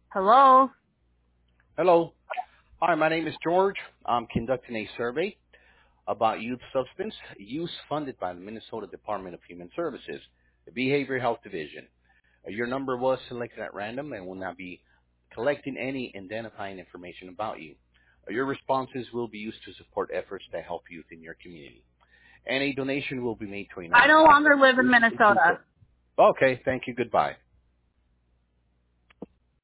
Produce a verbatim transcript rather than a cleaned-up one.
Hello? Hello. Hi, my name is George. I'm conducting a survey about youth substance use funded by the Minnesota Department of Human Services, the Behavioral Health Division. Uh, Your number was selected at random and will not be collecting any identifying information about you. Uh, Your responses will be used to support efforts that help youth in your community. And a donation will be made to a I no nonprofit. longer live in Please complete Minnesota. the- Okay, thank you. Goodbye.